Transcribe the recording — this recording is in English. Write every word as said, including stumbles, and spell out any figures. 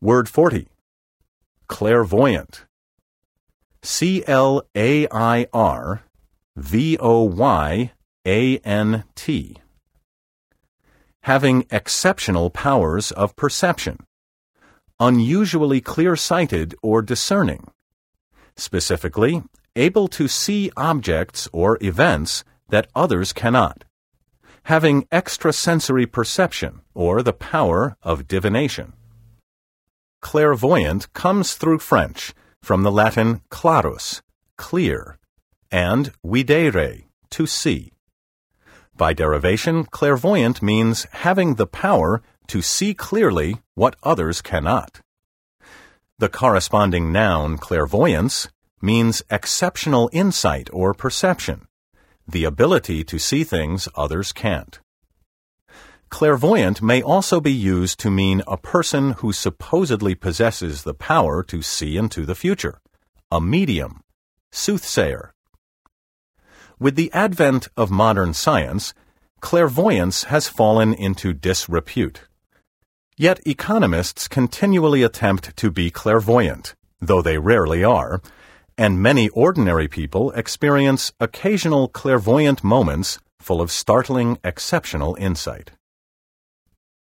Word forty. Clairvoyant. C L A I R V O Y A N T. Having exceptional powers of perception. Unusually clear-sighted or discerning. Specifically, able to see objects or events that others cannot. Having extrasensory perception or the power of divination. Clairvoyant comes through French from the Latin clarus, clear, and videre, to see. By derivation, clairvoyant means having the power to see clearly what others cannot. The corresponding noun clairvoyance means exceptional insight or perception, the ability to see things others can't. Clairvoyant may also be used to mean a person who supposedly possesses the power to see into the future, a medium, soothsayer. With the advent of modern science, clairvoyance has fallen into disrepute. Yet economists continually attempt to be clairvoyant, though they rarely are, and many ordinary people experience occasional clairvoyant moments full of startling, exceptional insight.